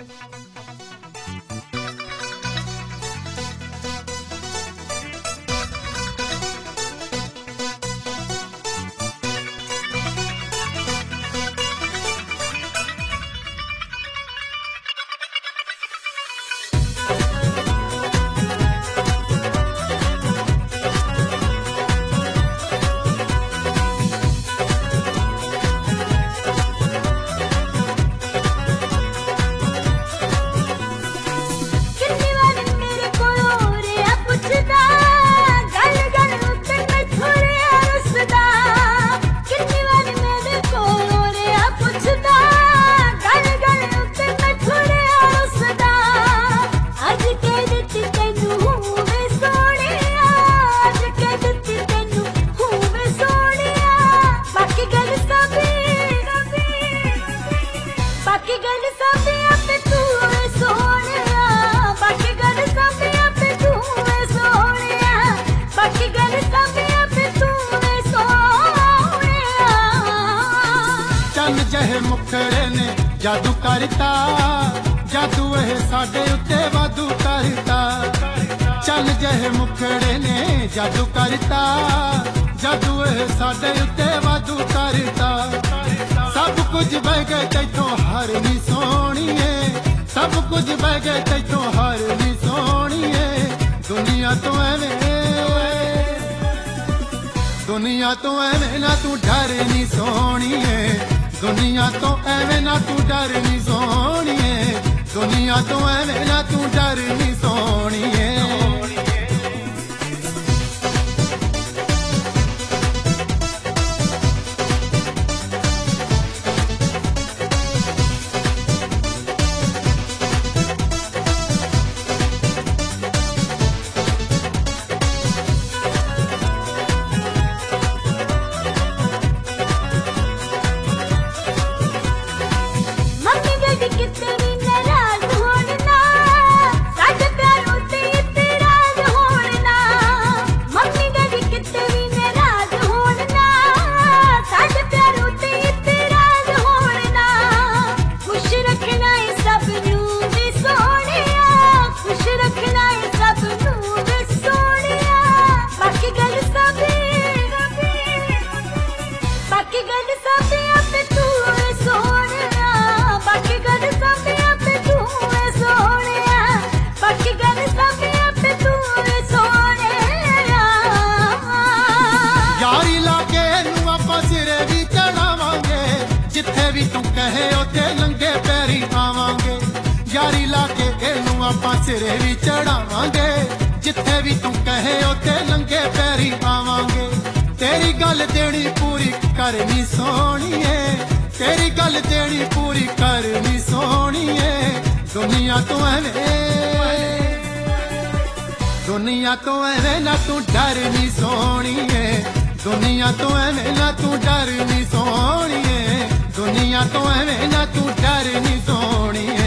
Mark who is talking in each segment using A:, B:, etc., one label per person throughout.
A: मुखड़े ने जादू करता, जादू है साडे उत्ते वादू करता। चल जहे मुखड़े ने जादू करता, जादू है साडे उत्ते वादू करता। सब कुछ बह गए तैथों हर नी सोहणीए, सब कुछ बह गए तैथों हर नी सोहणीए। दुनिया तो एवें, दुनिया तो एवें ना तू डर नी सोहणीए। दुनिया तो एवें ना तू डर नी सोहणीए। दुनिया तो एवें ना तू डर नी सोहणीए। जिथे भी तू कहे उथे नंगे पैरी आवांगे। यारी लाके एनू आपां सिरे भी चढ़ावांगे। जिथे भी तू कहे उथे नंगे पैरी आवांगे। तेरी गल देनी पूरी करनी सोहणीए, तेरी गल देनी पूरी करनी सोहणीए। दुनिया तो एवें, दुनिया तो एवें ना तू डरनी सोहणीए। दुनिया तो एवें ना तू डरनी सोहणीए। दुनिया तो एवें ना तू डरनी सोहणीए।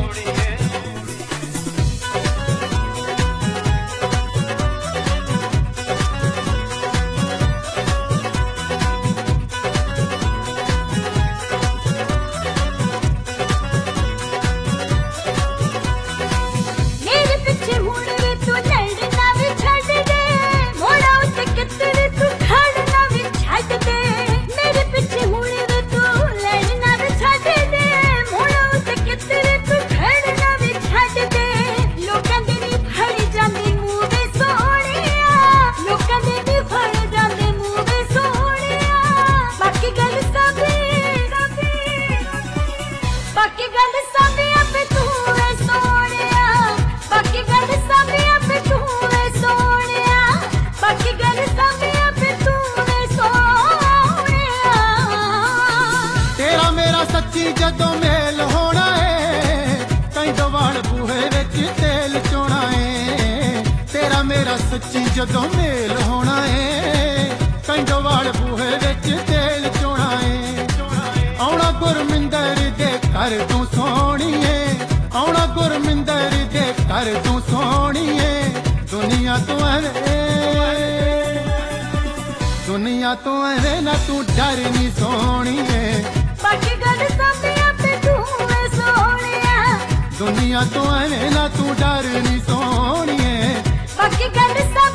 A: जदों मेल होना है कई दवाल बूहे विच तेल चोना है। तेरा मेरा सच्ची जदों मेल होना है कई दवाल बूहे विच तेल चोना है। आउणा गुरमिंदर दे घर तू सोहणीए, आउणा गुरमिंदर दे घर तू सोहणीए। दुनिया तो एवें, दुनिया तो एवें ना तू डरनी सोहणीए।
B: बाकी गल सब पे तू है सोहणिया,
A: ਦੁਨੀਆ ਤੋਂ ਐਵੇਂ ਨਾ ਤੂੰ ਡਰ ਨੀ ਸੋਹਣੀਏ
B: ਬਾਕੀ ਗੱਲ ਸਭ